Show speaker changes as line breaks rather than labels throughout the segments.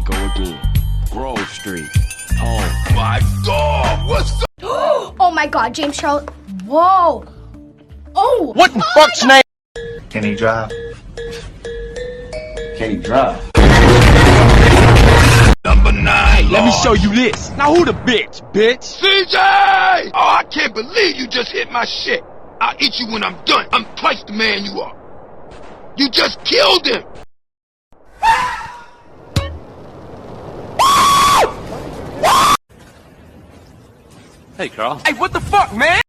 we go again. Grove Street. Home.
My God, what's up?
Oh my God, James Charles. Whoa. Oh.
What in fuck's name?
Can he drive? Can he drive?
Number 9.
Let me show you this. Now who the bitch?
CJ! Oh, I can't believe you just hit my shit. I'll eat you when I'm done. I'm twice the man you are. You just killed him.
Hey, Carl.
Hey, what the fuck, man?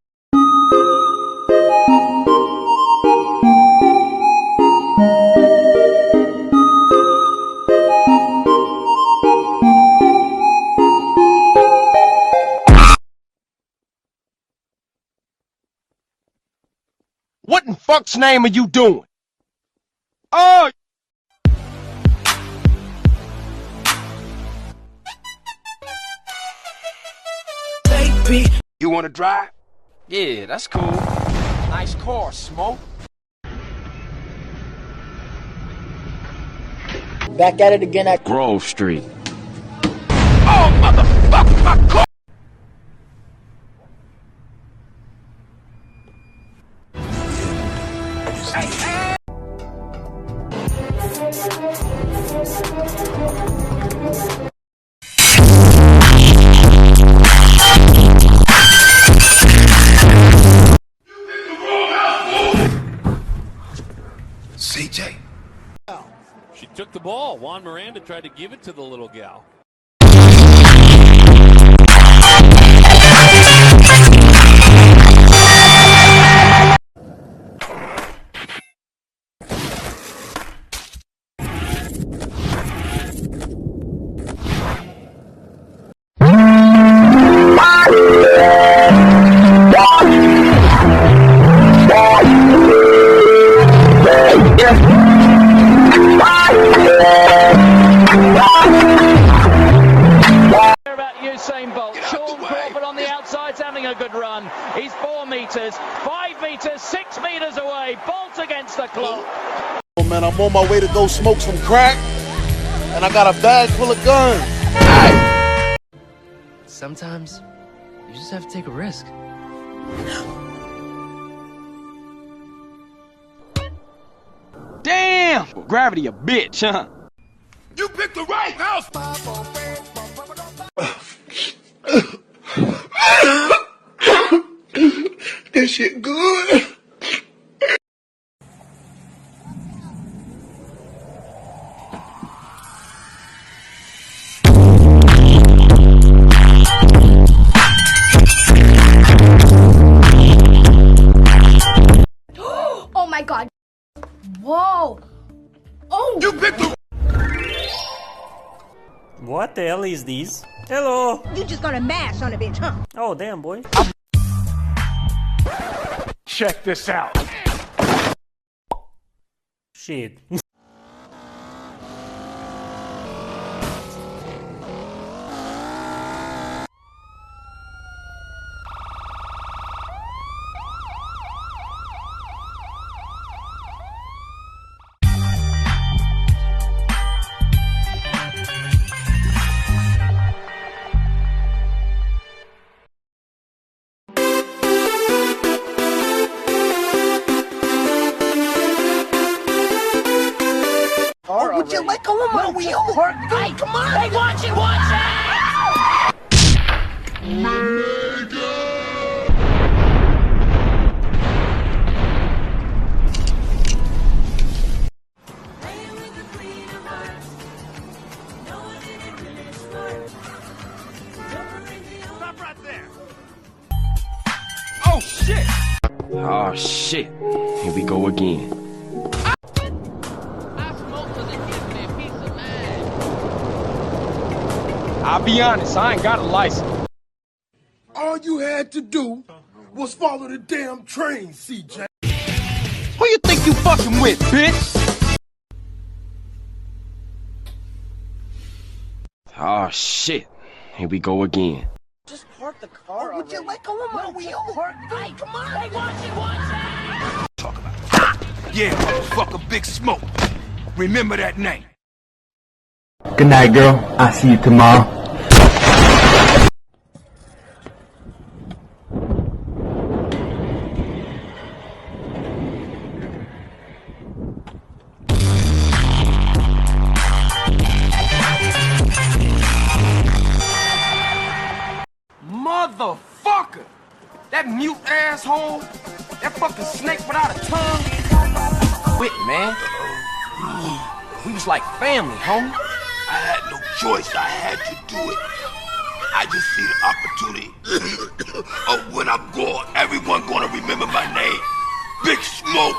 What in fuck's name are you doing? Oh!
Baby. You wanna drive?
Yeah, that's cool. Nice car, Smoke.
Back at it again at
Grove Street.
Oh, motherfucker, my car! CJ.
She took the ball. Juan Miranda tried to give it to the little gal.
About Usain Bolt. Sean Crawford on the outside's having a good run. He's 4 meters, 5 meters, 6 meters away. Bolt against the clock.
Oh man, I'm on my way to go smoke some crack, and I got a bag full of guns.
Sometimes you just have to take a risk.
Damn! Gravity a bitch, huh?
You picked the right house! This shit good.
Oh my God. Whoa. Oh.
You picked the
What the hell is this? Hello!
You just gonna mash on a bitch, huh?
Oh, damn, boy.
Check this out.
Shit.
Would you let go of my wheel? Hey, come on! Hey, watch it! Watch
Stop right there.
Oh, shit! Oh, shit. Here we go again. I'll be honest, I ain't got a license.
All you had to do was follow the damn train, CJ.
Who you think you fucking with, bitch? Oh, shit. Here we go again.
Just park the car.
Would you let go of my wheel? Hey, come on! Hey, watch it!
Talk about it. Yeah, motherfucker, Big Smoke. Remember that name.
Good night, girl. I'll see you tomorrow.
Motherfucker! That mute asshole! That fucking snake without a tongue! Quit, man. We was like family, homie.
I had no choice. I had to do it. I just see the opportunity of when I'm gone, everyone gonna remember my name. Big Smoke.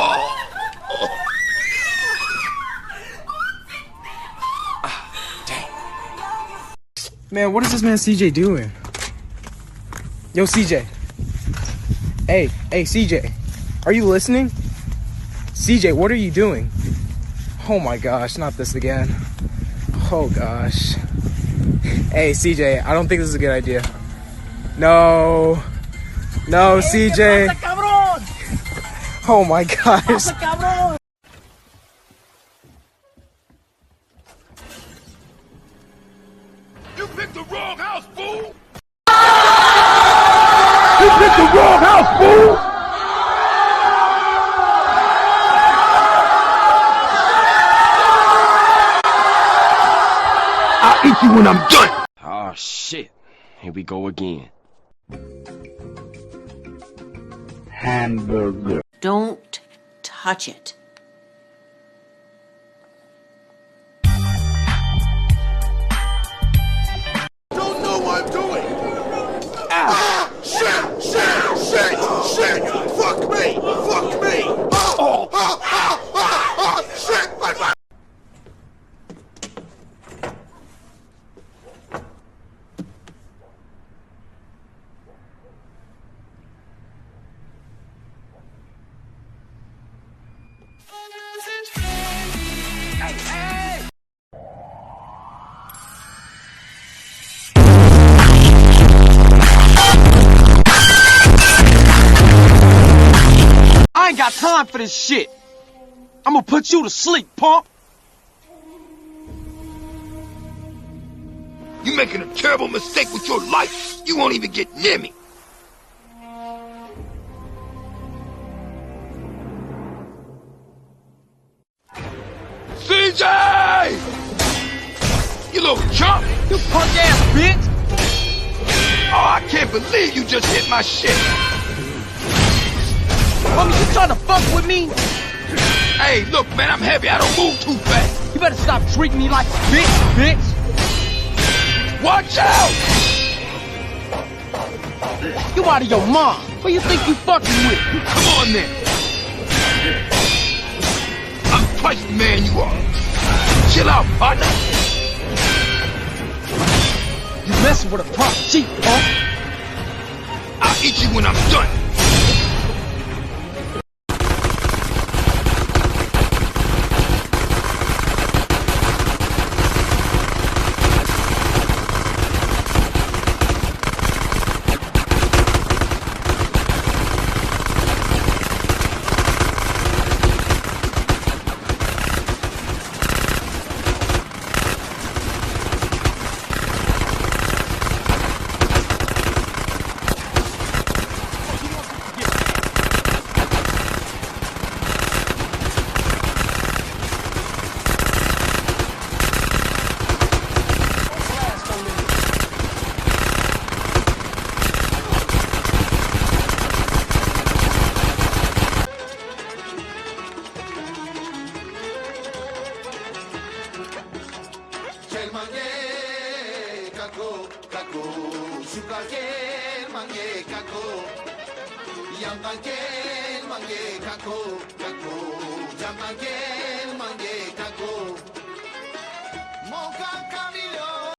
Man, what is this man CJ doing? Yo, CJ. Hey, CJ. Are you listening? CJ, what are you doing? Oh my gosh, not this again. Oh gosh. Hey, CJ, I don't think this is a good idea. No. No, CJ. Oh my gosh.
You picked the wrong house, fool!
You picked the wrong house, fool!
I'll eat you when I'm done!
Oh shit. Here we go again.
Hamburger.
Don't touch it.
Don't know what I'm doing! Ah! Shit! Shit! Shit! Shit! Fuck me! Fuck me! Oh! Shit! Bye-bye!
I ain't got time for this shit. I'm gonna put you to sleep, punk.
You're making a terrible mistake with your life. You won't even get near me. CJ! You little chump!
You punk ass bitch.
Oh, I can't believe you just hit my shit.
Homie, you trying to fuck with me?
Hey, look, man, I'm heavy. I don't move too fast.
You better stop treating me like a bitch.
Watch out!
You out of your mind. Who you think you fucking with?
Come on, then. I'm twice the man you are. Chill out, partner.
You messing with a punk cheap, punk.
I'll eat you when I'm done. Mocha